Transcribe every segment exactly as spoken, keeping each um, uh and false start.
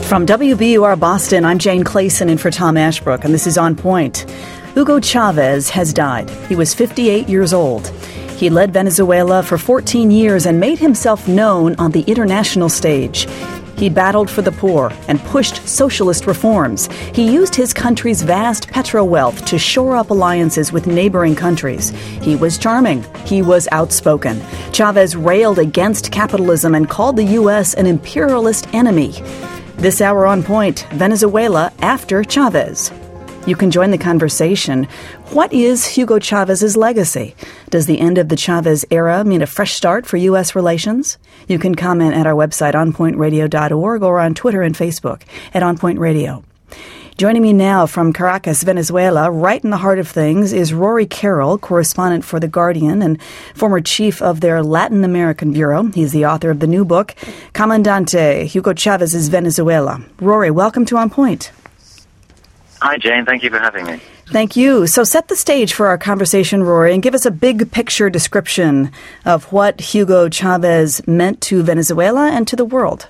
From W B U R Boston, I'm Jane Clayson in for Tom Ashbrook, and this is On Point. Hugo Chavez has died. He was fifty-eight years old. He led Venezuela for fourteen years and made himself known on the international stage. He battled for the poor and pushed socialist reforms. He used his country's vast petro-wealth to shore up alliances with neighboring countries. He was charming. He was outspoken. Chavez railed against capitalism and called the U S an imperialist enemy. This hour on Point, Venezuela after Chavez. You can join the conversation. What is Hugo Chavez's legacy? Does the end of the Chavez era mean a fresh start for U S relations? You can comment at our website, on point radio dot org, or on Twitter and Facebook at On Point Radio. Joining me now from Caracas, Venezuela, right in the heart of things, is Rory Carroll, correspondent for The Guardian and former chief of their Latin American bureau. He's the author of the new book, Comandante, Hugo Chavez's Venezuela. Rory, welcome to On Point. Hi, Jane. Thank you for having me. Thank you. So set the stage for our conversation, Rory, and give us a big picture description of what Hugo Chavez meant to Venezuela and to the world.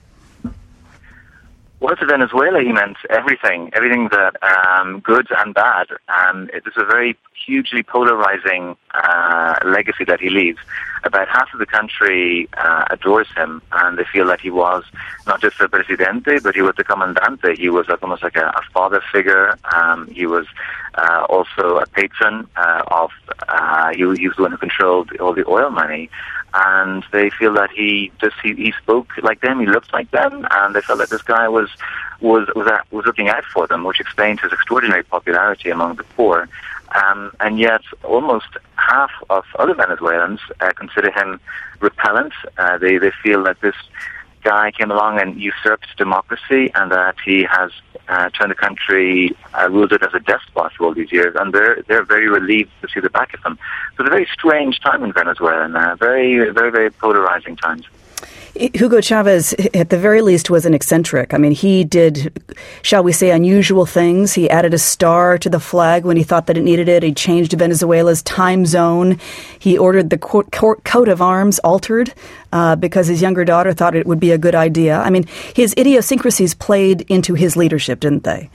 Well, to Venezuela, he meant everything, everything that um, good and bad. Um, it is a very hugely polarizing uh, legacy that he leaves. About half of the country uh, adores him, and they feel that he was not just the presidente, but he was the comandante. He was like, almost like a, a father figure. Um, he was uh, also a patron uh, of, uh, he, he was the one who controlled all the oil money. And they feel that he just he, he spoke like them, he looked like them, and they felt that this guy was was was, uh, was looking out for them, which explained his extraordinary popularity among the poor. Um, and yet, almost half of other Venezuelans uh, consider him repellent. Uh, they they feel that this guy came along and usurped democracy, and that he has uh, turned the country, uh, ruled it as a despot for all these years, and they're they're very relieved to see the back of him. So it's a very strange time in Venezuela, and uh, very, very, very polarizing times. Hugo Chavez, at the very least, was an eccentric. I mean, he did, shall we say, unusual things. He added a star to the flag when he thought that it needed it. He changed Venezuela's time zone. He ordered the court, court, coat of arms altered uh, because his younger daughter thought it would be a good idea. I mean, his idiosyncrasies played into his leadership, didn't they?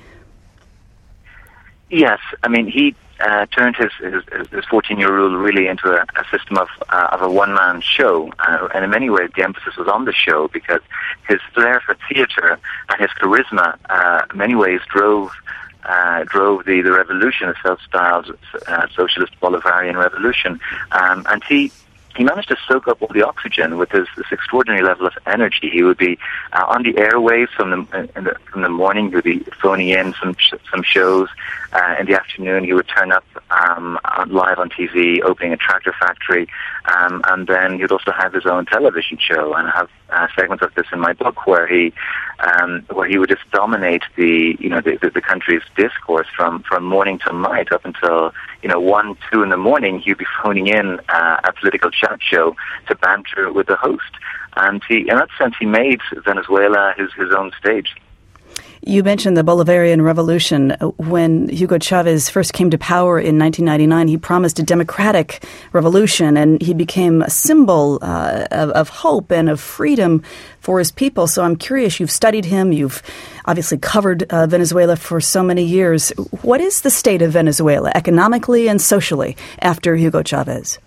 Yes. I mean, he Uh, turned his, his, his fourteen-year rule really into a, a system of uh, of a one-man show, uh, and in many ways the emphasis was on the show because his flair for theatre and his charisma, uh, in many ways drove uh, drove the the revolution, the self-styled uh, socialist Bolivarian revolution, um, and he. He managed to soak up all the oxygen with his this extraordinary level of energy. He would be uh, on the airwaves from the, in the from the morning. He would be phoning in some sh- some shows. Uh, in the afternoon, he would turn up um, on, live on T V, opening a tractor factory, um, and then he'd also have his own television show. And I have uh, segments of this in my book where he um, where he would just dominate the you know the, the, the country's discourse from, from morning to night up until you know one two in the morning. He'd be phoning in uh, a political chat show to banter with the host, and he in that sense he made Venezuela his his own stage. You mentioned the Bolivarian Revolution. When Hugo Chavez first came to power in nineteen ninety-nine, he promised a democratic revolution, and he became a symbol uh, of, of hope and of freedom for his people. So I'm curious, you've studied him, you've obviously covered uh, Venezuela for so many years. What is the state of Venezuela, economically and socially, after Hugo Chavez?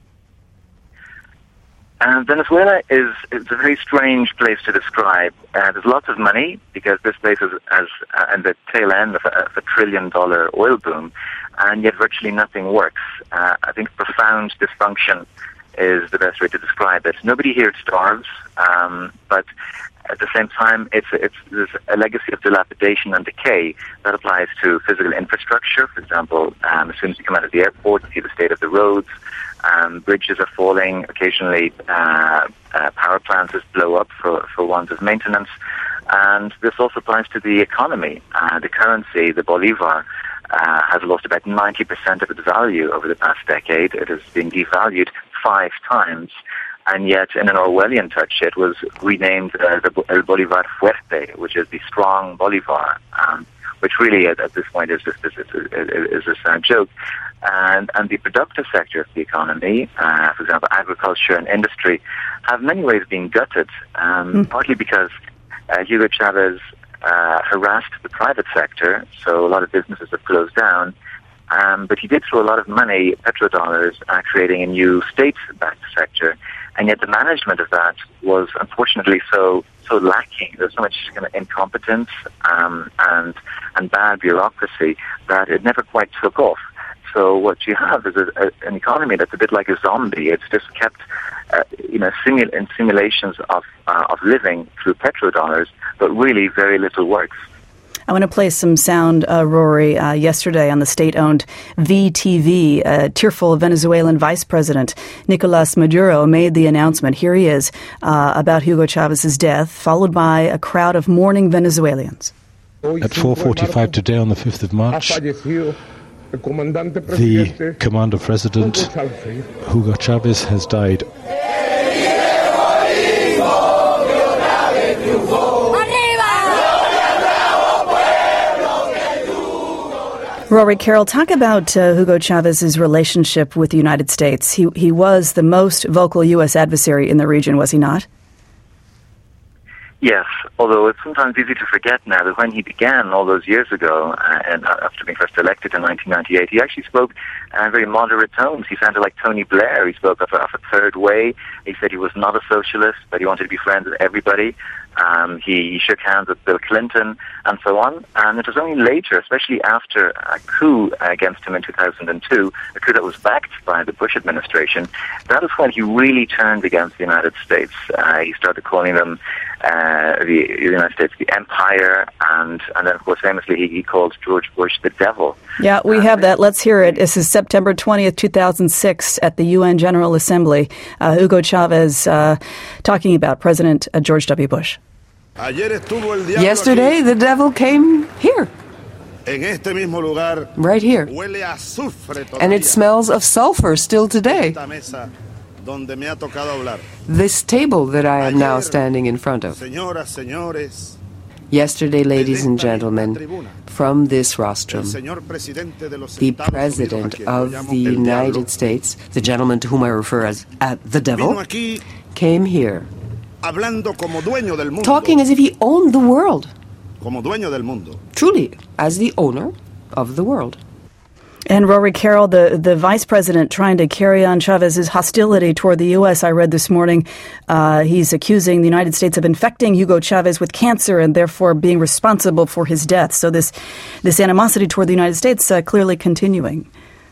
Uh, Venezuela is, is a very strange place to describe. Uh, there's lots of money because this place is as uh, at the tail end of a, of a trillion dollar oil boom, and yet virtually nothing works. Uh, I think profound dysfunction is the best way to describe it. Nobody here starves, um, but at the same time, it's it's there's a legacy of dilapidation and decay that applies to physical infrastructure. For example, um, as soon as you come out of the airport, you see the state of the roads. Um, bridges are falling. Occasionally, uh, uh, power plants just blow up for, for want of maintenance. And this also applies to the economy. Uh, the currency, the bolivar, uh, has lost about ninety percent of its value over the past decade. It has been devalued five times. And yet, in an Orwellian touch, it was renamed uh, the El Bolivar Fuerte, which is the strong Bolivar, um, which really, at, at this point, is just is, is, is, is a joke. And, and the productive sector of the economy, uh, for example, agriculture and industry, have in many ways been gutted, um, mm. partly because uh, Hugo Chavez uh, harassed the private sector, so a lot of businesses have closed down. Um, but he did throw a lot of money, petrodollars, uh, creating a new state-backed sector. And yet the management of that was unfortunately so so lacking. There's so much kind of incompetence um, and and bad bureaucracy that it never quite took off. So what you have is a, a, an economy that's a bit like a zombie. It's just kept, uh, you know, simu- in simulations of uh, of living through petrodollars, but really very little works. I want to play some sound, uh, Rory. Uh, yesterday on the state-owned V T V, uh, tearful Venezuelan Vice President Nicolas Maduro made the announcement. Here he is uh, about Hugo Chavez's death, followed by a crowd of mourning Venezuelans. At four forty-five today on the fifth of March, the Commander President Hugo Chavez has died. Rory Carroll, talk about uh, Hugo Chavez's relationship with the United States. He he was the most vocal U S adversary in the region, was he not? Yes, although it's sometimes easy to forget now that when he began all those years ago, uh, and after being first elected in nineteen ninety-eight, he actually spoke uh, very moderate tones. He sounded like Tony Blair. He spoke of a, of a third way. He said he was not a socialist, but he wanted to be friends with everybody. Um, he, he shook hands with Bill Clinton and so on. And it was only later, especially after a coup against him in two thousand two, a coup that was backed by the Bush administration, that is when he really turned against the United States. Uh, he started calling them uh, the, the United States the empire, and, and then, of course, famously he, he called George Bush the devil. Yeah, we have that. Let's hear it. This is September twentieth, two thousand six at the U N General Assembly. Uh, Hugo Chavez uh, talking about President uh, George W. Bush. Yesterday, the devil came here. Right here. And it smells of sulfur still today. This table that I am now standing in front of. Yesterday, ladies and gentlemen, from this rostrum, the President of the United States, the gentleman to whom I refer as at the devil, came here talking as if he owned the world. Truly, as the owner of the world. And Rory Carroll, the, the vice president trying to carry on Chavez's hostility toward the U S, I read this morning, uh, he's accusing the United States of infecting Hugo Chavez with cancer and therefore being responsible for his death. So this, this animosity toward the United States uh, clearly continuing.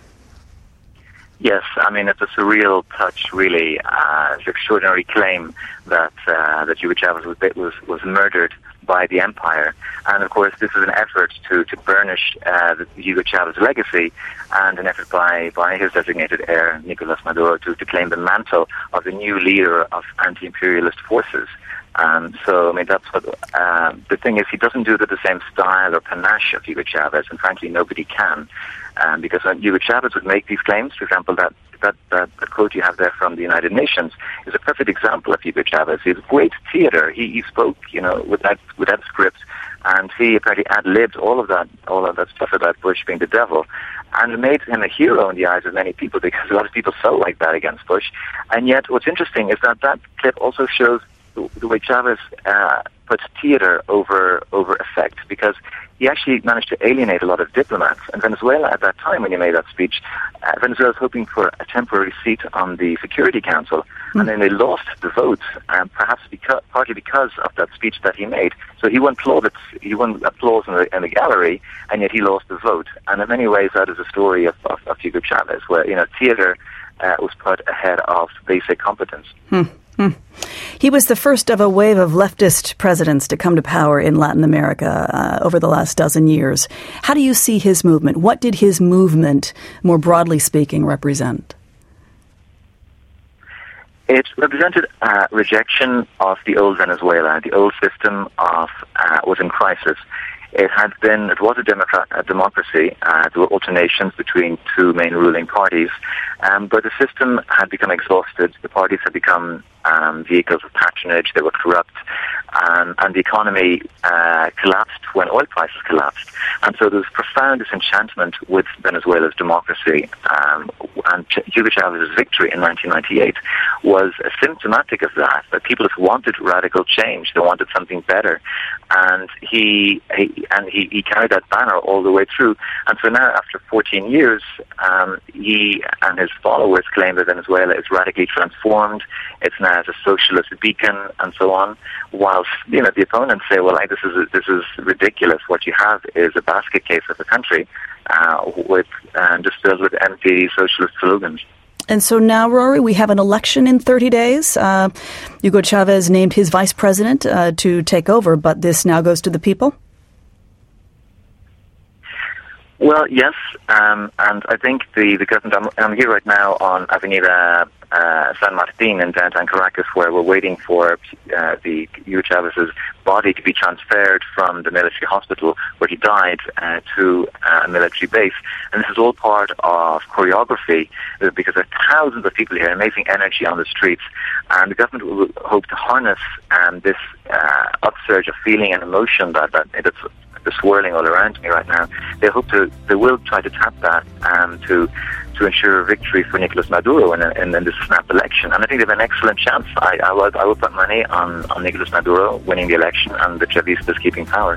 Yes, I mean, it's a surreal touch, really. Uh, it's an extraordinary claim that uh, that Hugo Chavez was, was was murdered by the empire. And, of course, this is an effort to, to burnish uh, the Hugo Chavez legacy and an effort by, by his designated heir, Nicolas Maduro, to, to claim the mantle of the new leader of anti-imperialist forces. Um, so, I mean, that's what, uh, the thing is, he doesn't do it with the same style or panache of Hugo Chavez, and frankly, nobody can. Um, because when Hugo Chavez would make these claims, for example, that, that, that, that quote you have there from the United Nations is a perfect example of Hugo Chavez. He's great theater. He, he spoke, you know, without, without script, and he apparently ad-libbed all of that, all of that stuff about Bush being the devil. And it made him a hero in the eyes of many people because a lot of people felt like that against Bush. And yet, what's interesting is that that clip also shows the, the way Chavez uh, puts theater over over effect, because he actually managed to alienate a lot of diplomats. And Venezuela, at that time when he made that speech, uh, Venezuela was hoping for a temporary seat on the Security Council, mm. and then they lost the vote, um, perhaps because, partly because of that speech that he made. So he won plaudits, he won applause in the, in the gallery, and yet he lost the vote. And in many ways, that is a story of, of, of Hugo Chavez, where, you know, theater uh, was put ahead of basic competence. Hmm. Hmm. He was the first of a wave of leftist presidents to come to power in Latin America uh, over the last dozen years. How do you see his movement? What did his movement, more broadly speaking, represent? It represented uh, rejection of the old Venezuela. The old system of uh, was in crisis. It had been, it was a, democrat, a democracy. Uh, there were alternations between two main ruling parties, um, but the system had become exhausted. The parties had become um, vehicles of patronage. They were corrupt, um, and the economy uh, collapsed when oil prices collapsed. And so there was profound disenchantment with Venezuela's democracy. Um, and Hugo Chávez's victory in nineteen ninety-eight was symptomatic of that, that people just wanted radical change. They wanted something better. And he, he and he, he carried that banner all the way through. And so now, after fourteen years, um, he and his followers claim that Venezuela is radically transformed. It's now as a socialist beacon and so on. Whilst, you know, the opponents say, well, like, this is this is ridiculous. What you have is a basket case of a country uh, with uh, just filled with empty socialist slogans. And so now, Rory, we have an election in thirty days. Uh, Hugo Chávez named his vice president uh, to take over, but this now goes to the people? Well, yes, um, and I think the, the government, I'm, I'm here right now on Avenida uh, San Martin in downtown Caracas, where we're waiting for uh, the Hugo Chávez's body to be transferred from the military hospital where he died uh, to uh, a military base. And this is all part of choreography uh, because there are thousands of people here, amazing energy on the streets, and the government will hope to harness um, this uh, upsurge of feeling and emotion that, that that's the swirling all around me right now. They hope to, they will try to tap that um, to to ensure a victory for Nicolas Maduro in, a, in, in this snap election. And I think they have an excellent chance. I, I, will, I will put money on, on Nicolas Maduro winning the election and the Chavistas keeping power.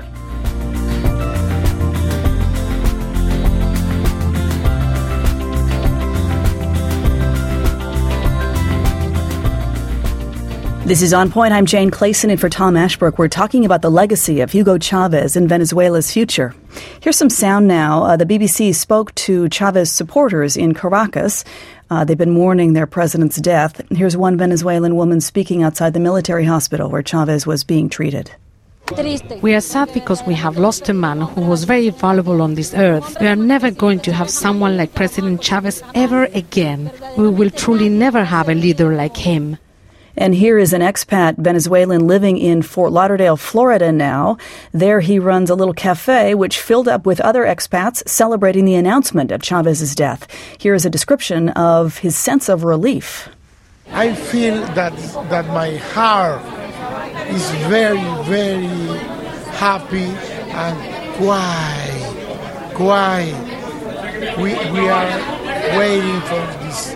This is On Point. I'm Jane Clayson, and for Tom Ashbrook, we're talking about the legacy of Hugo Chávez and Venezuela's future. Here's some sound now. Uh, the B B C spoke to Chávez supporters in Caracas. Uh, they've been mourning their president's death. Here's one Venezuelan woman speaking outside the military hospital where Chávez was being treated. We are sad because we have lost a man who was very valuable on this earth. We are never going to have someone like President Chávez ever again. We will truly never have a leader like him. And here is an expat Venezuelan living in Fort Lauderdale, Florida now. There he runs a little cafe which filled up with other expats celebrating the announcement of Chávez's death. Here is a description of his sense of relief. I feel that that my heart is very, very happy and quiet, quiet. We, we are waiting for this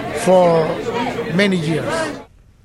for many years.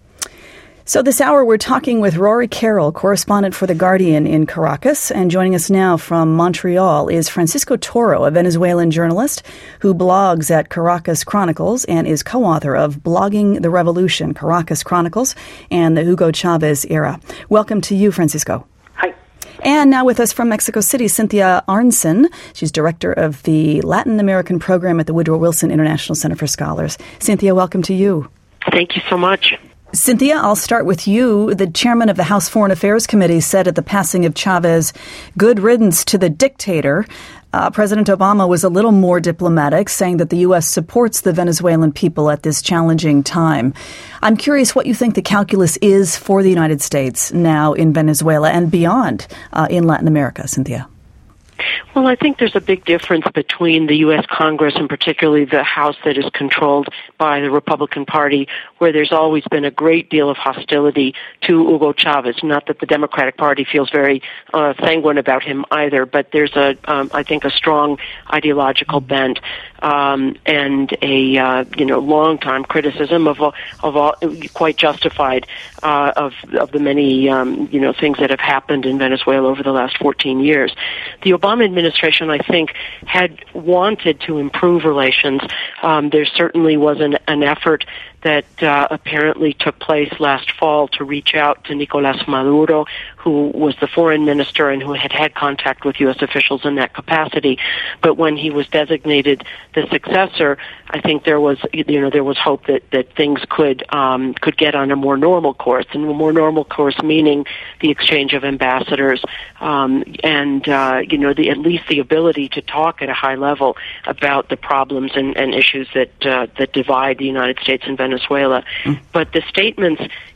So this hour, we're talking with Rory Carroll, correspondent for The Guardian in Caracas. And joining us now from Montreal is Francisco Toro, a Venezuelan journalist who blogs at Caracas Chronicles and is co-author of Blogging the Revolution, Caracas Chronicles, and the Hugo Chávez Era. Welcome to you, Francisco. Hi. And now with us from Mexico City, Cynthia Arnson. She's director of the Latin American program at the Woodrow Wilson International Center for Scholars. Cynthia, welcome to you. Thank you so much. Cynthia, I'll start with you. The chairman of the House Foreign Affairs Committee said at the passing of Chávez, good riddance to the dictator. Uh, President Obama was a little more diplomatic, saying that the U S supports the Venezuelan people at this challenging time. I'm curious what you think the calculus is for the United States now in Venezuela and beyond uh, in Latin America, Cynthia. Well, I think there's a big difference between the U S Congress and particularly the House that is controlled by the Republican Party, where there's always been a great deal of hostility to Hugo Chávez. Not that the Democratic Party feels very uh, sanguine about him either, but there's a, um, I think, a strong ideological bent um, and a uh, you know long-time criticism of of all, quite justified uh, of of the many um, you know things that have happened in Venezuela over the last fourteen years. The Obama administration, I think, had wanted to improve relations. Um, there certainly was an, an effort that uh, apparently took place last fall to reach out to Nicolas Maduro, who was the foreign minister and who had had contact with U S officials in that capacity. But when he was designated the successor, I think there was, you know, there was hope that, that things could um, could get on a more normal course, and a more normal course meaning the exchange of ambassadors um, and uh, you know, the at least the ability to talk at a high level about the problems and, and issues that uh, that divide the United States and Venezuela. Mm. But the statements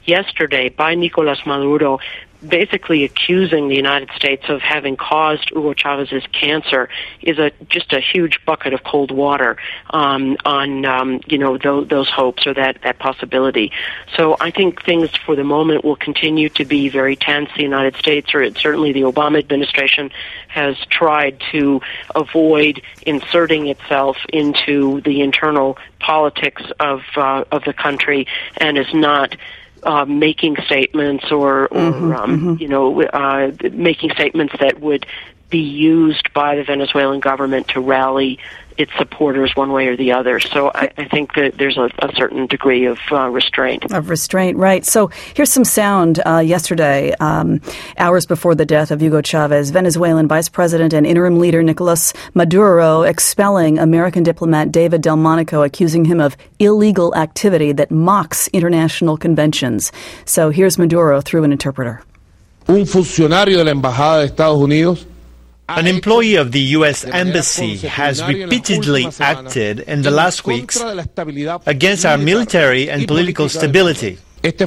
yesterday by Nicolás Maduro, basically accusing the United States of having caused Hugo Chávez's cancer is a just a huge bucket of cold water um, on um, you know those, those hopes or that, that possibility. So I think things for the moment will continue to be very tense. The United States, or certainly the Obama administration, has tried to avoid inserting itself into the internal politics of uh, of the country and is not Uh, making statements or, or mm-hmm, um, mm-hmm. you know, uh, making statements that would be used by the Venezuelan government to rally its supporters one way or the other. So I, I think that there's a, a certain degree of uh, restraint. Of restraint, right. So here's some sound uh, yesterday, um, hours before the death of Hugo Chávez, Venezuelan Vice President and interim leader Nicolás Maduro expelling American diplomat David Delmonico, accusing him of illegal activity that mocks international conventions. So here's Maduro through an interpreter. Un funcionario de la Embajada de Estados Unidos, an employee of the U S Embassy has repeatedly acted in the last weeks against our military and political stability.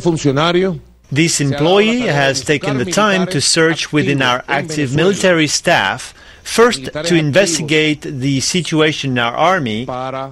This employee has taken the time to search within our active military staff, first to investigate the situation in our army,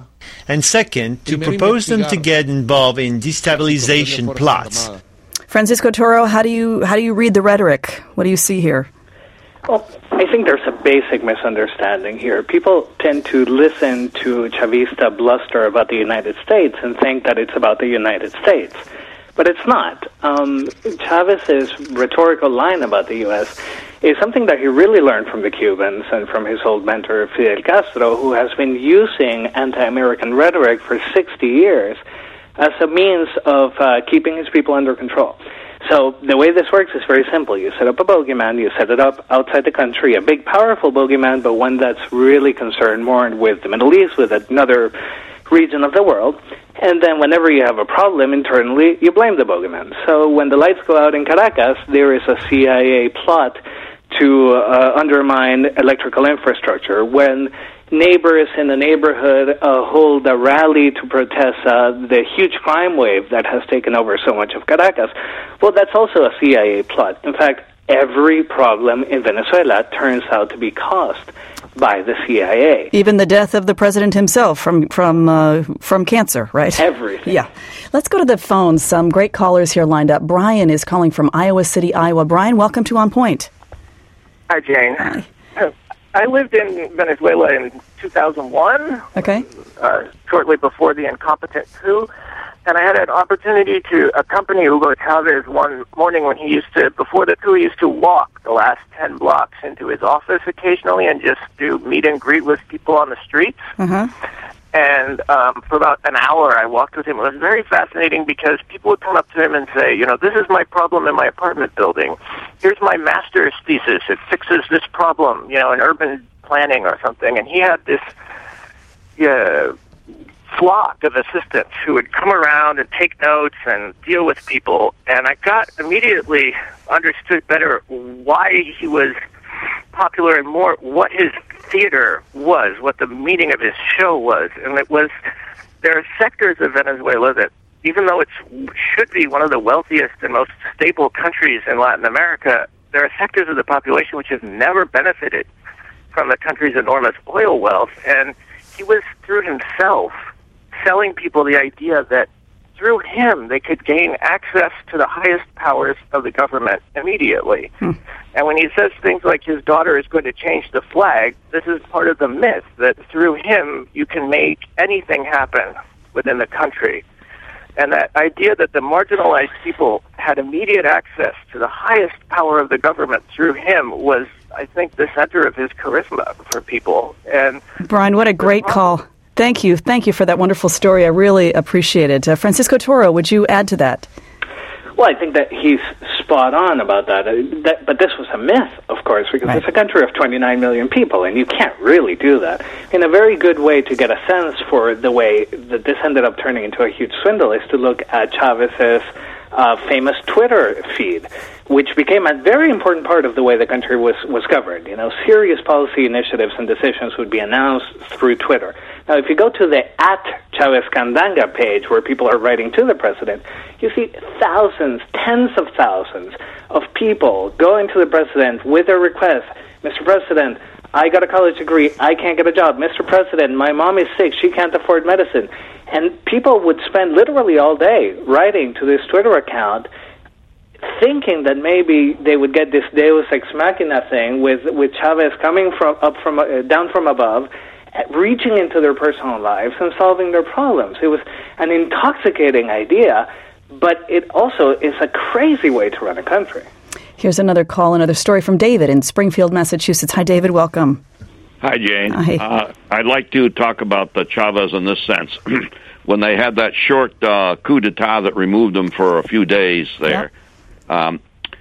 and second, to propose them to get involved in destabilization plots. Francisco Toro, how do you how do you read the rhetoric? What do you see here? Well, I think there's a basic misunderstanding here. People tend to listen to Chavista bluster about the United States and think that it's about the United States. But it's not. Um, Chávez's rhetorical line about the U S is something that he really learned from the Cubans and from his old mentor, Fidel Castro, who has been using anti-American rhetoric for sixty years as a means of uh, keeping his people under control. So the way this works is very simple. You set up a bogeyman, you set it up outside the country, a big, powerful bogeyman, but one that's really concerned more with the Middle East, with another region of the world. And then whenever you have a problem internally, you blame the bogeyman. So when the lights go out in Caracas, there is a C I A plot to uh, undermine electrical infrastructure. When neighbors in the neighborhood uh, hold a rally to protest uh, the huge crime wave that has taken over so much of Caracas, well, that's also a C I A plot. In fact, every problem in Venezuela turns out to be caused by the C I A. Even the death of the president himself from from uh, from cancer, right? Everything. Yeah. Let's go to the phones. Some great callers here lined up. Brian is calling from Iowa City, Iowa. Brian, welcome to On Point. Hi, Jane. Hi. I lived in Venezuela in two thousand one, okay. uh, shortly before the incompetent coup, and I had an opportunity to accompany Hugo Chávez one morning when he used to, before the coup, he used to walk the last ten blocks into his office occasionally and just do meet and greet with people on the streets. Uh-huh. And um, for about an hour, I walked with him. It was very fascinating because people would come up to him and say, you know, this is my problem in my apartment building. Here's my master's thesis. It fixes this problem, you know, in urban planning or something. And he had this uh, flock of assistants who would come around and take notes and deal with people. And I got immediately understood better why he was popular and more what his theater was, what the meaning of his show was. And it was, there are sectors of Venezuela that, even though it should be one of the wealthiest and most stable countries in Latin America, there are sectors of the population which have never benefited from the country's enormous oil wealth. And he was, through himself, selling people the idea that through him they could gain access to the highest powers of the government immediately. Hmm. And when he says things like his daughter is going to change the flag, this is part of the myth that through him you can make anything happen within the country. And that idea that the marginalized people had immediate access to the highest power of the government through him was, I think, the center of his charisma for people. And Brian, what a great call. Thank you. Thank you for that wonderful story. I really appreciate it. Uh, Francisco Toro, would you add to that? Well, I think that he's spot on about that. Uh, that but this was a myth, of course, because right. It's a country of twenty-nine million people, and you can't really do that. And a very good way to get a sense for the way that this ended up turning into a huge swindle is to look at Chávez's uh, famous Twitter feed, which became a very important part of the way the country was, was governed. You know, serious policy initiatives and decisions would be announced through Twitter. Now, if you go to the at Chavez Candanga page where people are writing to the president, you see thousands, tens of thousands of people going to the president with their request, Mister President, I got a college degree, I can't get a job. Mister President, my mom is sick, she can't afford medicine. And people would spend literally all day writing to this Twitter account thinking that maybe they would get this Deus Ex Machina thing with with Chavez coming from up from uh, down from above, reaching into their personal lives and solving their problems. It was an intoxicating idea, but it also is a crazy way to run a country. Here's another call, another story from David in Springfield, Massachusetts. Hi, David. Welcome. Hi, Jane. Hi. Uh, I'd like to talk about the Chavez in this sense. When they had that short uh, coup d'etat that removed him for a few days there, yep. Um,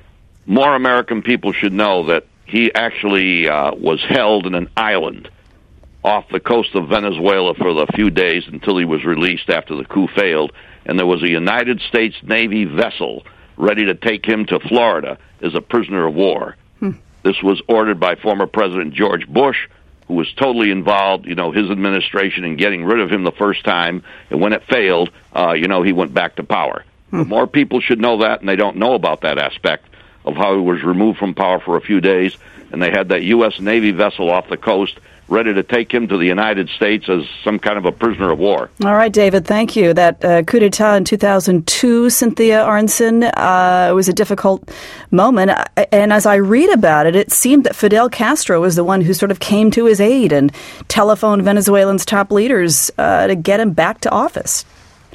more American people should know that he actually uh, was held in an island off the coast of Venezuela for the few days until he was released after the coup failed, and there was a United States Navy vessel ready to take him to Florida as a prisoner of war. Hmm. This was ordered by former President George Bush, who was totally involved, you know, his administration in getting rid of him the first time, and when it failed, uh, you know, he went back to power. More people should know that, and they don't know about that aspect of how he was removed from power for a few days, and they had that U S Navy vessel off the coast ready to take him to the United States as some kind of a prisoner of war. All right, David, thank you. That uh, coup d'etat in two thousand two, Cynthia Aronson, uh, was a difficult moment, and as I read about it, it seemed that Fidel Castro was the one who sort of came to his aid and telephoned Venezuelans' top leaders uh, to get him back to office.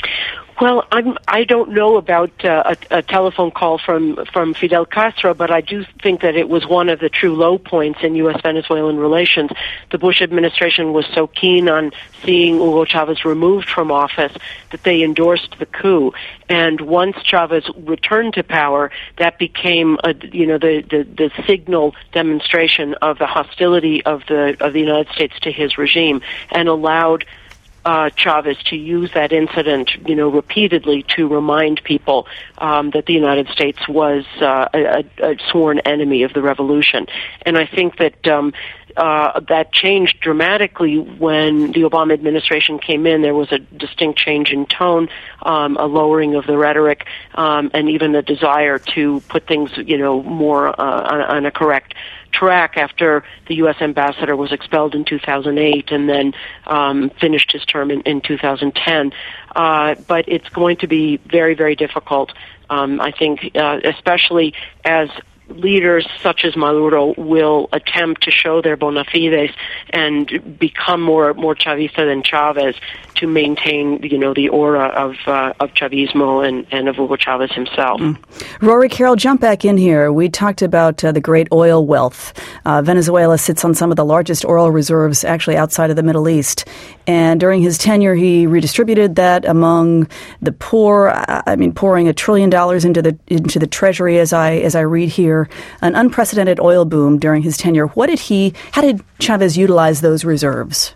Well, I'm, I don't know about uh, a, a telephone call from, from Fidel Castro, but I do think that it was one of the true low points in U S Venezuelan relations. The Bush administration was so keen on seeing Hugo Chavez removed from office that they endorsed the coup. And once Chavez returned to power, that became, a, you know, the, the, the signal demonstration of the hostility of the of the United States to his regime, and allowed Uh, Chavez to use that incident, you know, repeatedly to remind people um, that the United States was uh, a, a sworn enemy of the revolution. And I think that um, uh, that changed dramatically when the Obama administration came in. There was a distinct change in tone, um, a lowering of the rhetoric, um, and even a desire to put things, you know, more uh, on, on a correct track after the U S ambassador was expelled in two thousand eight and then um, finished his term in, in two thousand ten. Uh, but it's going to be very, very difficult, um, I think, uh, especially as leaders such as Maduro will attempt to show their bona fides and become more more Chavista than Chavez to maintain, you know, the aura of uh, of Chavismo and, and of Hugo Chavez himself. Mm. Rory Carroll, jump back in here. We talked about uh, the great oil wealth. Uh, Venezuela sits on some of the largest oil reserves actually outside of the Middle East. And during his tenure, he redistributed that among the poor. I mean, pouring a trillion dollars into the into the treasury, as I as I read here. An unprecedented oil boom during his tenure. What did he? How did Chavez utilize those reserves?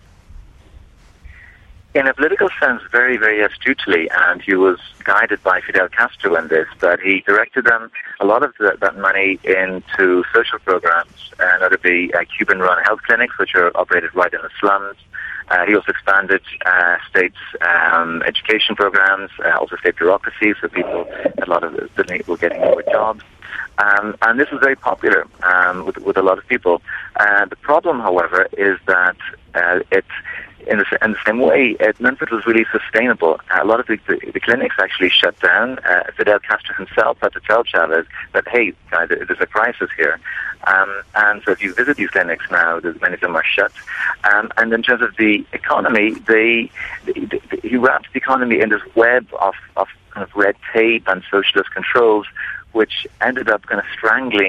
In a political sense, very, very astutely, and he was guided by Fidel Castro in this, that he directed them, a lot of the, that money into social programs, uh, notably uh, Cuban-run health clinics, which are operated right in the slums. Uh, he also expanded uh, states' um, education programs, uh, also state bureaucracy, so people, a lot of them were getting more jobs. Um, and this was very popular um, with, with a lot of people. Uh, the problem, however, is that uh, it, in the, in the same way, it, none of it was really sustainable. Uh, a lot of the, the, the clinics actually shut down. Uh, Fidel Castro himself had to tell Chavez that, hey, guys, there's a crisis here. Um, and so if you visit these clinics now, many of them are shut. Um, and in terms of the economy, they, they, they, he wrapped the economy in this web of, of kind of red tape and socialist controls, which ended up kind of strangling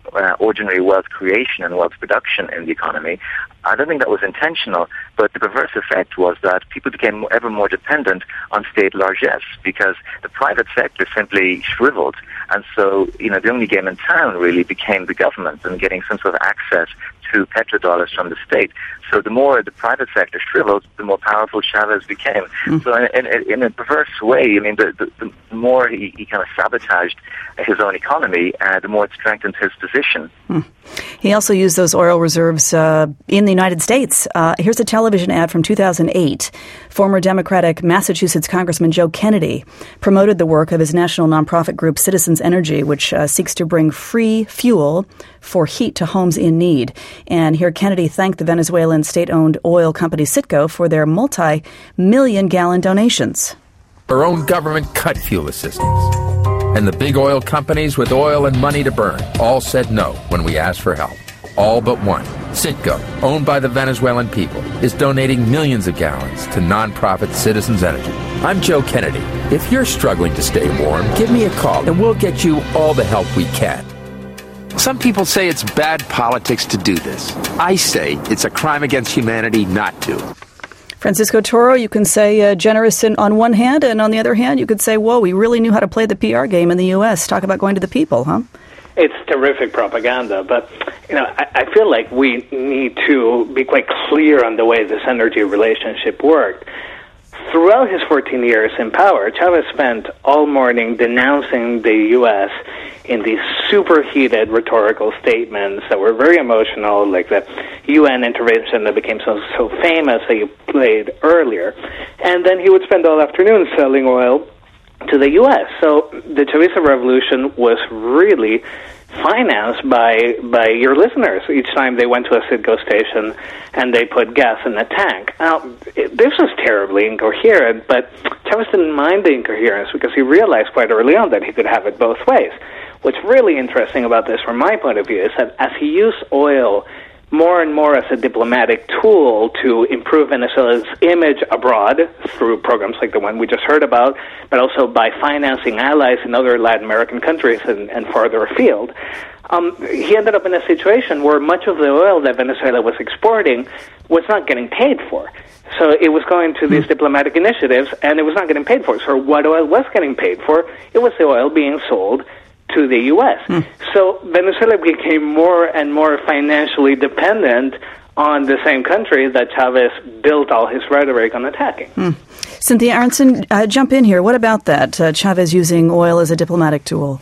uh, ordinary wealth creation and wealth production in the economy. I don't think that was intentional, but the perverse effect was that people became ever more dependent on state largesse because the private sector simply shriveled. And so, you know, the only game in town really became the government and getting some sort of access to petrodollars from the state. So the more the private sector shriveled, the more powerful Chavez became. Mm. So in, in, in a perverse way, I mean, the, the, the more he, he kind of sabotaged his own economy, uh, the more it strengthened his position. Mm. He also used those oil reserves uh, in the United States. Uh, here's a television ad from two thousand eight. Former Democratic Massachusetts Congressman Joe Kennedy promoted the work of his national nonprofit group Citizens Energy, which uh, seeks to bring free fuel for heat to homes in need. And here Kennedy thanked the Venezuelan state-owned oil company Citgo for their multi-million gallon donations. Our own government cut fuel assistance. And the big oil companies with oil and money to burn all said no when we asked for help. All but one. Citgo, owned by the Venezuelan people, is donating millions of gallons to nonprofit Citizens Energy. I'm Joe Kennedy. If you're struggling to stay warm, give me a call and we'll get you all the help we can. Some people say it's bad politics to do this. I say it's a crime against humanity not to. Francisco Toro, you can say uh, generous in, on one hand, and on the other hand, you could say, whoa, we really knew how to play the P R game in the U S. Talk about going to the people, huh? It's terrific propaganda, but you know, I, I feel like we need to be quite clear on the way this energy relationship worked. Throughout his fourteen years in power, Chavez spent all morning denouncing the U S in these superheated rhetorical statements that were very emotional, like the U N intervention that became so so famous that you played earlier. And then he would spend all afternoon selling oil to the U S. So the Chavista Revolution was really financed by by your listeners each time they went to a Citgo station and they put gas in the tank. Now, it, this was terribly incoherent, but Chavez didn't mind the incoherence because he realized quite early on that he could have it both ways. What's really interesting about this from my point of view is that as he used oil more and more as a diplomatic tool to improve Venezuela's image abroad through programs like the one we just heard about, but also by financing allies in other Latin American countries and, and farther afield, um, he ended up in a situation where much of the oil that Venezuela was exporting was not getting paid for. So it was going to these diplomatic initiatives, and it was not getting paid for. So what oil was getting paid for, it was the oil being sold to the U S. Mm. So Venezuela became more and more financially dependent on the same country that Chavez built all his rhetoric on attacking. Mm. Cynthia Aronson, uh, jump in here. What about that, uh, Chavez using oil as a diplomatic tool?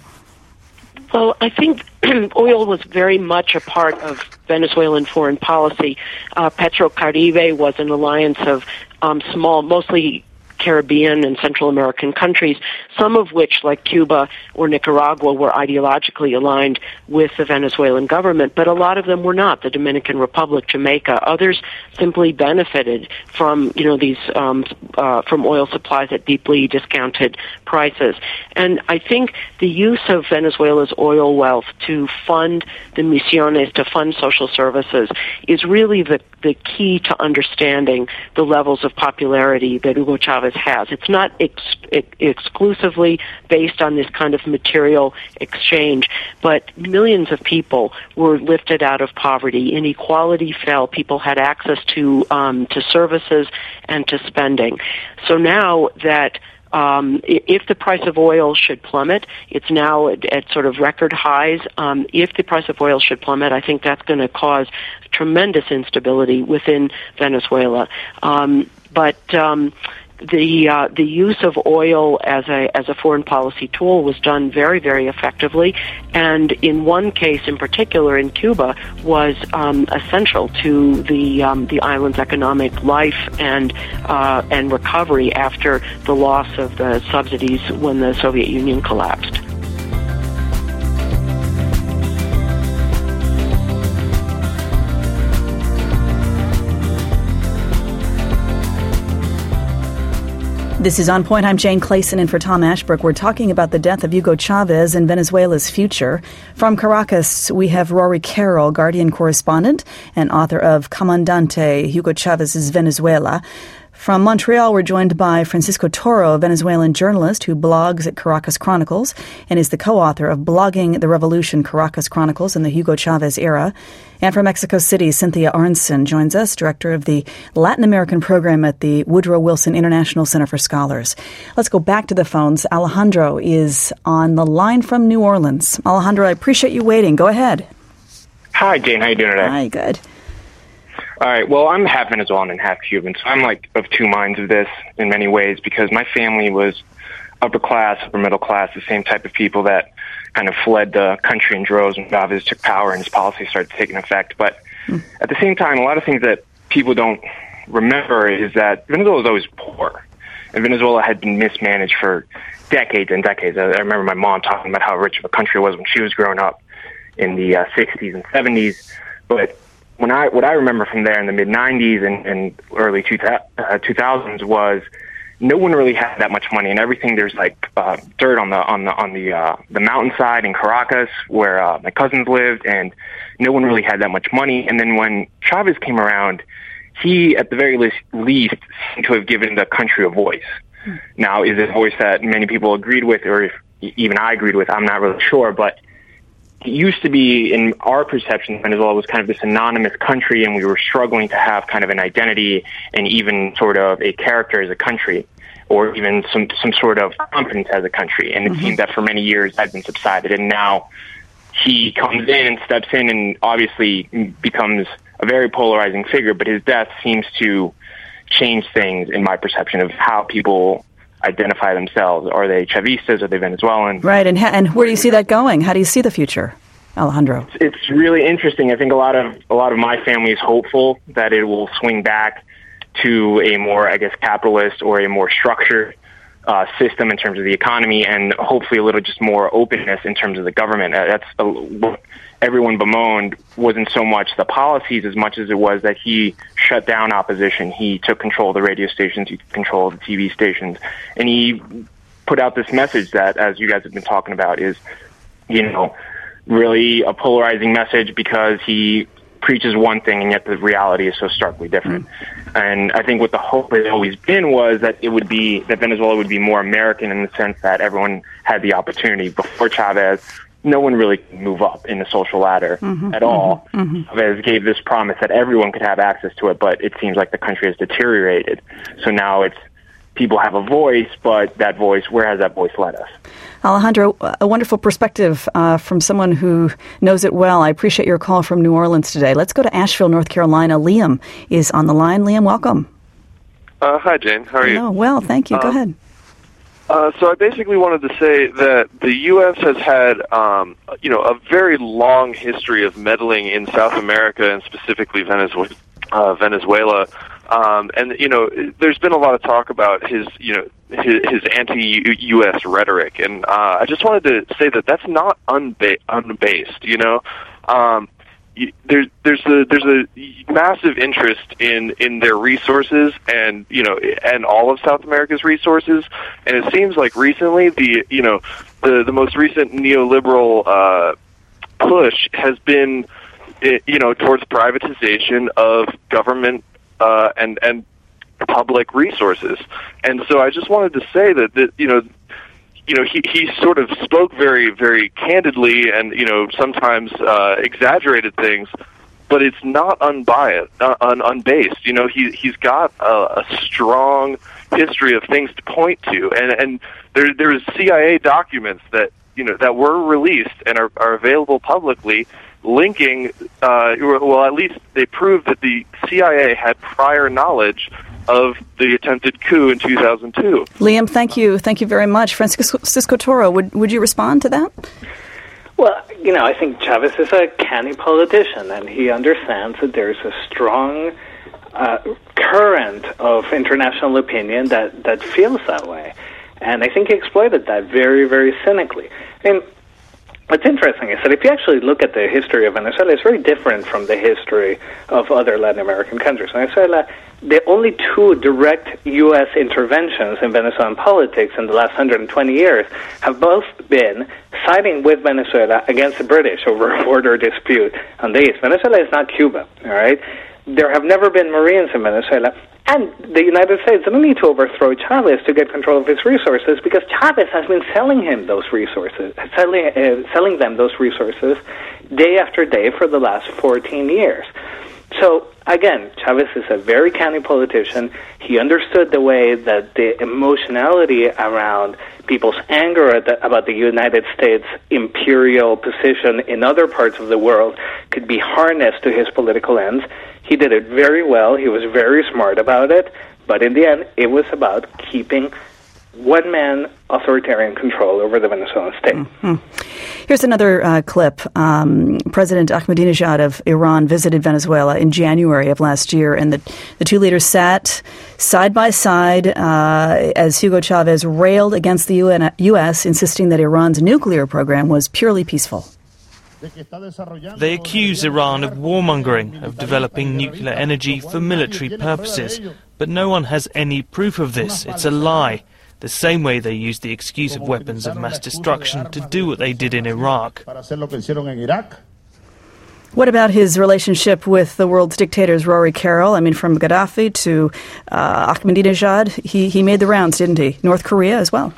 Well, I think oil was very much a part of Venezuelan foreign policy. Uh, Petrocaribe was an alliance of um, small, mostly Caribbean and Central American countries, some of which, like Cuba or Nicaragua, were ideologically aligned with the Venezuelan government, but a lot of them were not. The Dominican Republic, Jamaica, others simply benefited from, you know, these um, uh, from oil supplies at deeply discounted prices. And I think the use of Venezuela's oil wealth to fund the misiones, to fund social services, is really the the key to understanding the levels of popularity that Hugo Chavez has. It's not ex- ex- exclusively based on this kind of material exchange, but millions of people were lifted out of poverty. Inequality fell. People had access to um, to services and to spending. So now that Um, if the price of oil should plummet, it's now at, at sort of record highs. Um, if the price of oil should plummet, I think that's going to cause tremendous instability within Venezuela. Um, but um, the uh, the use of oil as a as a foreign policy tool was done very, very effectively, and in one case in particular, in Cuba, was um, essential to the um, the island's economic life and uh, and recovery after the loss of the subsidies when the Soviet Union collapsed. This is On Point. I'm Jane Clayson in for Tom Ashbrook. We're talking about the death of Hugo Chavez and Venezuela's future. From Caracas, we have Rory Carroll, Guardian correspondent and author of Comandante, Hugo Chavez's Venezuela. From Montreal, we're joined by Francisco Toro, a Venezuelan journalist who blogs at Caracas Chronicles and is the co-author of Blogging the Revolution, Caracas Chronicles in the Hugo Chavez Era. And from Mexico City, Cynthia Arnson joins us, director of the Latin American program at the Woodrow Wilson International Center for Scholars. Let's go back to the phones. Alejandro is on the line from New Orleans. Alejandro, I appreciate you waiting. Go ahead. Hi, Jane. How you doing today? Hi, good. All right. Well, I'm half Venezuelan and half Cuban, so I'm like of two minds of this in many ways because my family was upper class, upper middle class, the same type of people that kind of fled the country in droves when Chavez took power and his policy started taking effect. But mm. at the same time, a lot of things that people don't remember is that Venezuela was always poor, and Venezuela had been mismanaged for decades and decades. I remember my mom talking about how rich of a country it was when she was growing up in the uh, sixties and seventies, but When I what I remember from there in the mid nineties and, and early two thousands was no one really had that much money, and everything there's like uh, dirt on the on the on the uh, the mountainside in Caracas where uh, my cousins lived, and no one really had that much money. And then when Chavez came around, he at the very least, least seemed to have given the country a voice. Hmm. Now, is it a voice that many people agreed with, or if even I agreed with? I'm not really sure, but it used to be, in our perception, Venezuela was kind of this anonymous country, and we were struggling to have kind of an identity and even sort of a character as a country, or even some some sort of confidence as a country. And it mm-hmm. seemed that for many years that had been subsided, and now he comes in and steps in and obviously becomes a very polarizing figure, but his death seems to change things in my perception of how people identify themselves. Are they Chavistas? Are they Venezuelan? Right, and ha- and where do you see that going? How do you see the future, Alejandro? It's really interesting. I think a lot of a lot of my family is hopeful that it will swing back to a more, I guess, capitalist or a more structured uh, system in terms of the economy, and hopefully a little just more openness in terms of the government. Uh, that's a, what everyone bemoaned wasn't so much the policies as much as it was that he shut down opposition. He took control of the radio stations, he took control of the T V stations, and he put out this message that, as you guys have been talking about, is, you know, really a polarizing message because he preaches one thing and yet the reality is so starkly different. Mm-hmm. And I think what the hope had always been was that it would be, that Venezuela would be more American in the sense that everyone had the opportunity. Before Chavez, no one really could move up in the social ladder mm-hmm, at all. Mm-hmm. Chavez gave this promise that everyone could have access to it, but it seems like the country has deteriorated. So now it's, people have a voice, but that voice, where has that voice led us? Alejandro, a wonderful perspective uh, from someone who knows it well. I appreciate your call from New Orleans today. Let's go to Asheville, North Carolina. Liam is on the line. Liam, welcome. Uh, hi, Jane. How are you? Oh, well, thank you. Um, go ahead. Uh, so I basically wanted to say that the U S has had, um, you know, a very long history of meddling in South America and specifically Venezuela. Uh, Venezuela. Um, and, you know, there's been a lot of talk about his, you know, his, his anti-U S rhetoric. And uh, I just wanted to say that that's not unba- unbased, you know. Um, there, there's a there's a massive interest in, in their resources and, you know, and all of South America's resources. And it seems like recently the, you know, the, the most recent neoliberal uh, push has been, you know, towards privatization of government uh, and and public resources. And so I just wanted to say that, that you know, you know, he, he sort of spoke very, very candidly and, you know, sometimes uh, exaggerated things, but it's not unbiased, uh, un, unbased. You know, he, he's got a, a strong history of things to point to. And, and there there's C I A documents that, you know, that were released and are, are available publicly linking, uh, well, at least they proved that the C I A had prior knowledge of the attempted coup in two thousand two. Liam, thank you. Thank you very much. Francisco Toro, would, would you respond to that? Well, you know, I think Chavez is a canny politician, and he understands that there's a strong uh, current of international opinion that, that feels that way. And I think he exploited that very, very cynically. And what's interesting is that if you actually look at the history of Venezuela, it's very different from the history of other Latin American countries. Venezuela, the only two direct U S interventions in Venezuelan politics in the last one hundred twenty years have both been siding with Venezuela against the British over a border dispute on the east. Venezuela is not Cuba, all right? There have never been Marines in Venezuela. And the United States didn't need to overthrow Chavez to get control of his resources because Chavez has been selling him those resources, selling, uh, selling them those resources day after day for the last fourteen years. So, again, Chavez is a very canny politician. He understood the way that the emotionality around people's anger at the, about the United States' imperial position in other parts of the world could be harnessed to his political ends. He did it very well. He was very smart about it. But in the end, it was about keeping one-man authoritarian control over the Venezuelan state. Mm-hmm. Here's another uh, clip. Um, President Ahmadinejad of Iran visited Venezuela in January of last year, and the, the two leaders sat side by side uh, as Hugo Chavez railed against the U S, insisting that Iran's nuclear program was purely peaceful. They accuse Iran of warmongering, of developing nuclear energy for military purposes. But no one has any proof of this. It's a lie. The same way they used the excuse of weapons of mass destruction to do what they did in Iraq. What about his relationship with the world's dictators, Rory Carroll? I mean, from Gaddafi to uh, Ahmadinejad, he, he made the rounds, didn't he? North Korea as well.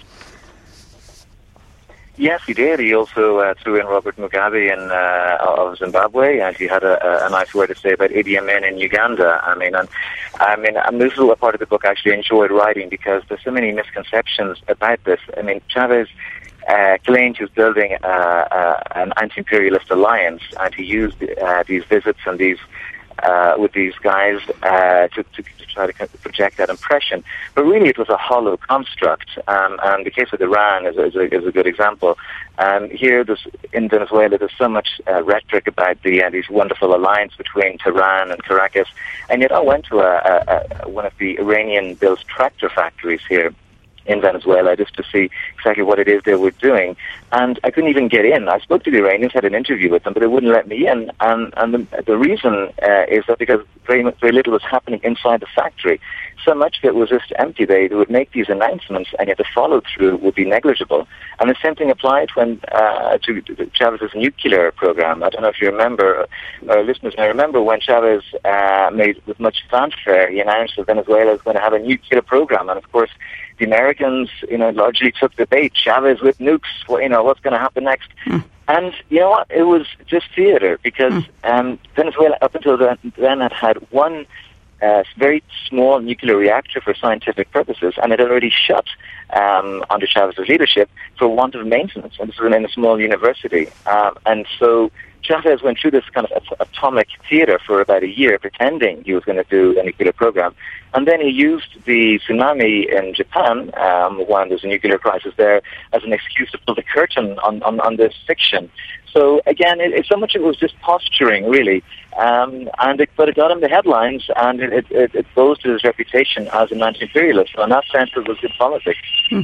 Yes, he did. He also uh, threw in Robert Mugabe in, uh, of Zimbabwe, and he had a, a nice word to say about Idi Amin in Uganda. I mean, and I mean, and this is a part of the book I actually enjoyed writing because there's so many misconceptions about this. I mean, Chavez uh, claimed he was building uh, uh, an anti-imperialist alliance, and he used uh, these visits and these uh, with these guys uh, to, to, to try to project that impression. But really it was a hollow construct. Um, and the case of Iran is, is, a, is a good example. Um, here there's, in Venezuela there's so much uh, rhetoric about the uh, these wonderful alliance between Tehran and Caracas. And yet I went to a, a, a, one of the Iranian-built tractor factories here in Venezuela just to see exactly what it is they were doing. And I couldn't even get in. I spoke to the Iranians, had an interview with them, but they wouldn't let me in. And, and the, the reason uh, is that because very, very little was happening inside the factory. So much of it was just empty. They, they would make these announcements, and yet the follow-through would be negligible. And the same thing applied when uh, to, to Chavez's nuclear program. I don't know if you remember, or listeners may remember, when Chavez uh, made, with much fanfare, he announced that Venezuela is going to have a nuclear program. And, of course, the Americans, you know, largely took the bait. Chavez with nukes, well, you know, what's going to happen next? Mm. And you know what? It was just theater because mm. um, Venezuela, up until then, then had had one uh, very small nuclear reactor for scientific purposes, and it had already shut um, under Chavez's leadership for want of maintenance. And this was in a small university. Um, and so Chavez went through this kind of atomic theater for about a year, pretending he was going to do a nuclear program. And then he used the tsunami in Japan, um, when there's a nuclear crisis there, as an excuse to pull the curtain on, on, on this fiction. So, again, it, it, so much of it was just posturing, really. Um, and it, but it got him the headlines, and it, it, it boasted his reputation as an anti-imperialist. So in that sense, it was good politics. Hmm.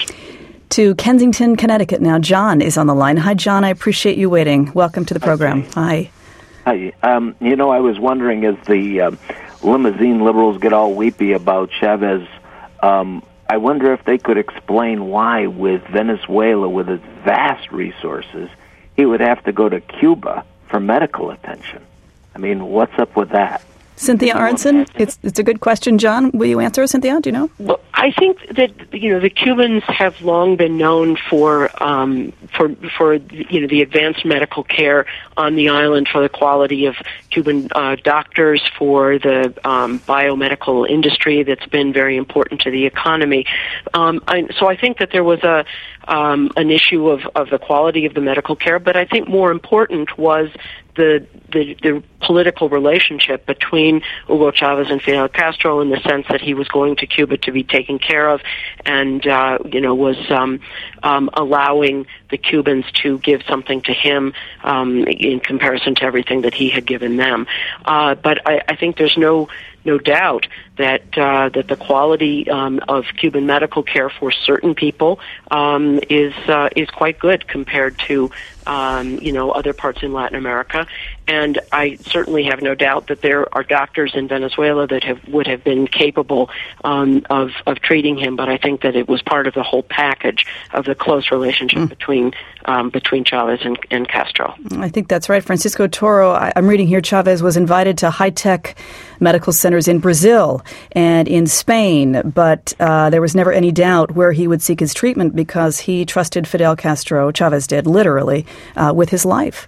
To Kensington, Connecticut now. John is on the line. Hi, John. I appreciate you waiting. Welcome to the program. Hi. Hi. Um, you know, I was wondering, as the uh, limousine liberals get all weepy about Chavez, um, I wonder if they could explain why, with Venezuela, with its vast resources, he would have to go to Cuba for medical attention. I mean, what's up with that? Cynthia Aronson, it's it's a good question. John, will you answer, Cynthia? Do you know? Well, I think that, you know, the Cubans have long been known for um, for for you know the advanced medical care on the island, for the quality of Cuban uh, doctors, for the um, biomedical industry that's been very important to the economy. Um, I, so I think that there was a um, an issue of, of the quality of the medical care, but I think more important was the the, the political relationship between Hugo Chavez and Fidel Castro, in the sense that he was going to Cuba to be taken care of, and uh, you know was um, um, allowing the Cubans to give something to him um, in comparison to everything that he had given them. Uh, but I, I think there's no no doubt that uh, that the quality um, of Cuban medical care for certain people um, is uh, is quite good compared to um, you know other parts in Latin America. And I certainly have no doubt that there are doctors in Venezuela that have would have been capable um, of of treating him. But I think that it was part of the whole package of the close relationship mm. between um, between Chavez and, and Castro. I think that's right. Francisco Toro, I, I'm reading here, Chavez was invited to high-tech medical centers in Brazil and in Spain, but uh, there was never any doubt where he would seek his treatment because he trusted Fidel Castro, Chavez did, literally, uh, with his life.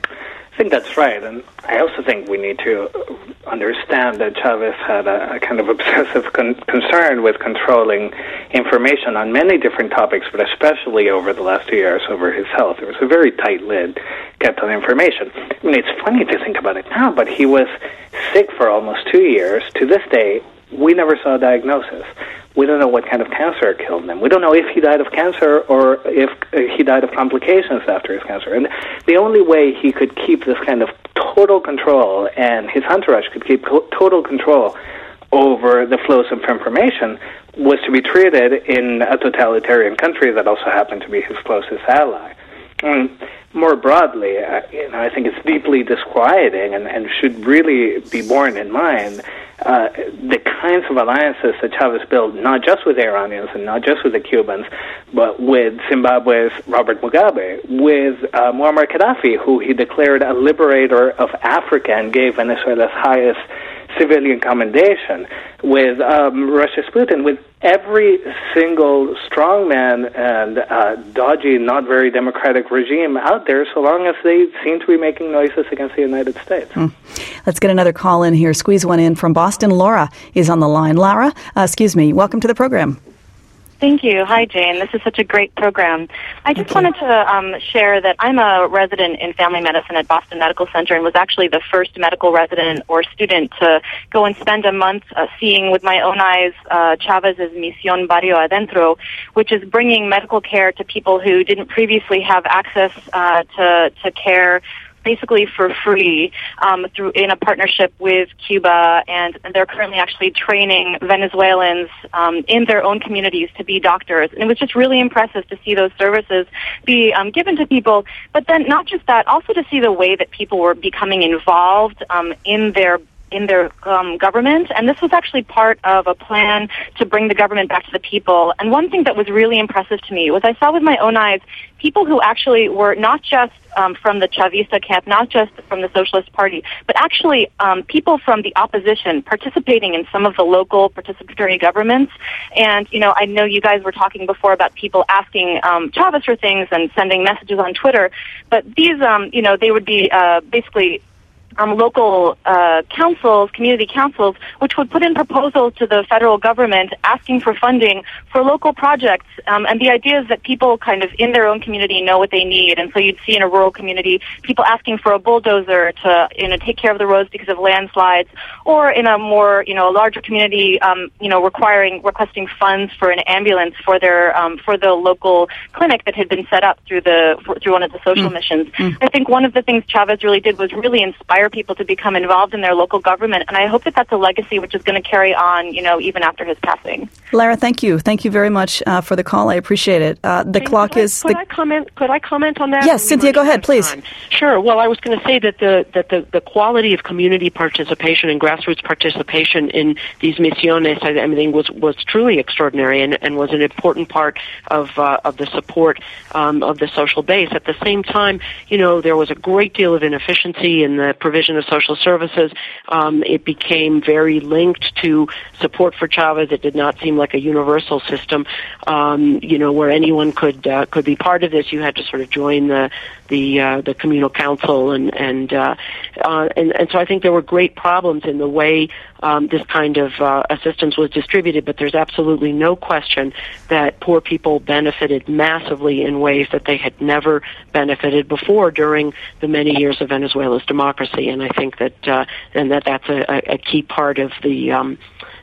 I think that's right, and I also think we need to understand that Chavez had a, a kind of obsessive con- concern with controlling information on many different topics, but especially over the last two years over his health. There was a very tight lid kept on information. I mean, it's funny to think about it now, but he was sick for almost two years. To this day, we never saw a diagnosis. We don't know what kind of cancer killed him. We don't know if he died of cancer or if he died of complications after his cancer. And the only way he could keep this kind of total control, and his entourage could keep total control over the flows of information, was to be treated in a totalitarian country that also happened to be his closest ally. And more broadly, uh, you know, I think it's deeply disquieting and, and should really be borne in mind uh, the kinds of alliances that Chavez built, not just with the Iranians and not just with the Cubans, but with Zimbabwe's Robert Mugabe, with uh, Muammar Gaddafi, who he declared a liberator of Africa and gave Venezuela's highest civilian commendation, with um, Russia's Putin, with every single strongman and uh, dodgy, not very democratic regime out there, so long as they seem to be making noises against the United States. Mm. Let's get another call in here. Squeeze one in from Boston. Laura is on the line. Laura, uh, excuse me, welcome to the program. Thank you. Hi, Jane. This is such a great program. I just wanted to um, share that I'm a resident in family medicine at Boston Medical Center and was actually the first medical resident or student to go and spend a month uh, seeing with my own eyes uh, Chavez's Misión Barrio Adentro, which is bringing medical care to people who didn't previously have access uh, to, to care basically for free um, through in a partnership with Cuba, and they're currently actually training Venezuelans um, in their own communities to be doctors. And it was just really impressive to see those services be um, given to people. But then not just that, also to see the way that people were becoming involved um, in their in their um, government, and this was actually part of a plan to bring the government back to the people. And one thing that was really impressive to me was I saw with my own eyes people who actually were not just um, from the Chavista camp, not just from the Socialist Party, but actually um, people from the opposition participating in some of the local participatory governments. And, you know, I know you guys were talking before about people asking um, Chavez for things and sending messages on Twitter, but these, um, you know, they would be uh, basically Um, local uh, councils, community councils, which would put in proposals to the federal government asking for funding for local projects. Um, and the idea is that people kind of in their own community know what they need. And so you'd see in a rural community people asking for a bulldozer to, you know, take care of the roads because of landslides, or in a more, you know, a larger community, um, you know, requiring, requesting funds for an ambulance for their, um, for the local clinic that had been set up through the, for, through one of the social mm. missions. Mm. I think one of the things Chavez really did was really inspire people to become involved in their local government, and I hope that that's a legacy which is going to carry on, you know, even after his passing. Lara, thank you. Thank you very much uh, for the call. I appreciate it. Uh, the Jane, clock could is... I, could the... I comment? Could I comment on that? Yes, Cynthia, go ahead, please. Time? Sure. Well, I was going to say that the that the, the quality of community participation and grassroots participation in these misiones, I mean, was was truly extraordinary and, and was an important part of uh, of the support um, of the social base. At the same time, you know, there was a great deal of inefficiency in the provision of social services. Um, it became very linked to support for Chavez. It did not seem like a universal system, um, you know, where anyone could uh, could be part of this. You had to sort of join the the uh, the communal council, and and, uh, uh, and and so I think there were great problems in the way um, this kind of uh, assistance was distributed. But there's absolutely no question that poor people benefited massively in ways that they had never benefited before during the many years of Venezuela's democracy. And I think that uh, and that that's a, a key part of the um,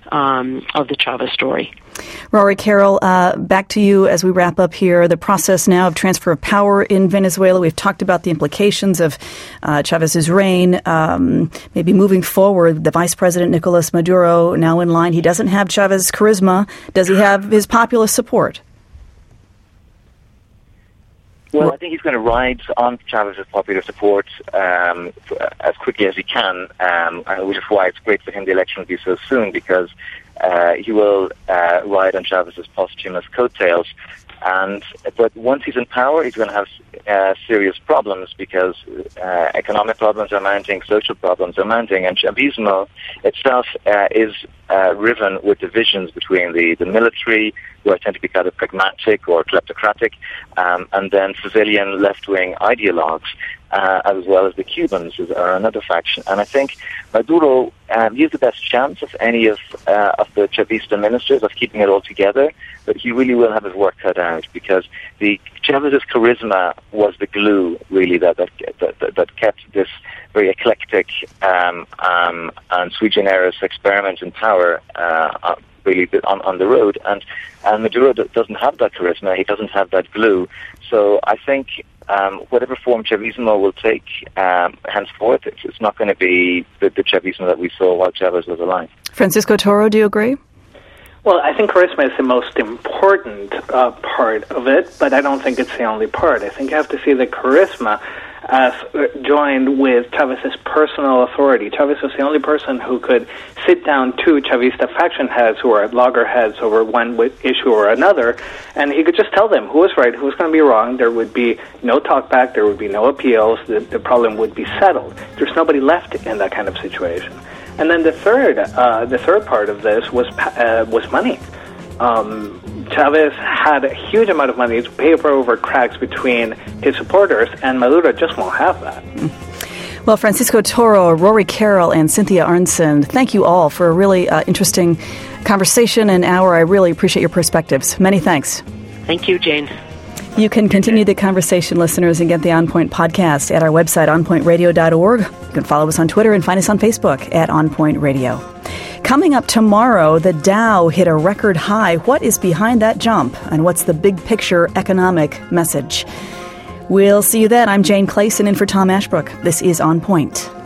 um, of the Chavez story. Rory Carroll, uh, back to you as we wrap up here. The process now of transfer of power in Venezuela. We've talked about the implications of uh, Chavez's reign. Um, maybe moving forward, the Vice President Nicolas Maduro now in line. He doesn't have Chavez's charisma. Does he have his populist support? Well, I think he's going to ride on Chavez's popular support um, as quickly as he can, um, which is why it's great for him the election will be so soon, because uh, he will uh, ride on Chavez's posthumous coattails. And but once he's in power, he's going to have uh, serious problems because uh, economic problems are mounting, social problems are mounting, and Chavismo itself uh, is uh, riven with divisions between the, the military, who tend to be kind of pragmatic or kleptocratic, um, and then civilian left-wing ideologues, uh, as well as the Cubans, who are another faction. And I think Maduro, um, he has the best chance of any of uh, of the Chavista ministers of keeping it all together, but he really will have his work cut out because the Chavez's charisma was the glue, really, that that that, that kept this very eclectic um, um, and sui generis experiment in power uh, really on, on the road. And, and Maduro doesn't have that charisma, he doesn't have that glue. So I think um, whatever form Chavismo will take um, henceforth, it's, it's not going to be the, the Chavismo that we saw while Chavez was alive. Francisco Toro, do you agree? Well, I think charisma is the most important uh, part of it, but I don't think it's the only part. I think you have to see the charisma as uh, joined with Chavez's personal authority. Chavez was the only person who could sit down two Chavista faction heads who are at loggerheads over one issue or another, and he could just tell them who was right, who was going to be wrong. There would be no talkback, there would be no appeals, the, the problem would be settled. There's nobody left in that kind of situation. And then the third, uh, the third part of this was uh, was money. Um, Chavez had a huge amount of money to paper over cracks between his supporters, and Maduro just won't have that. Well, Francisco Toro, Rory Carroll, and Cynthia Arnson, thank you all for a really uh, interesting conversation and hour. I really appreciate your perspectives. Many thanks. Thank you, Jane. You can continue the conversation, listeners, and get the On Point podcast at our website, on point radio dot org. You can follow us on Twitter and find us on Facebook at On Point Radio. Coming up tomorrow, the Dow hit a record high. What is behind that jump? And what's the big picture economic message? We'll see you then. I'm Jane Clayson in for Tom Ashbrook. This is On Point.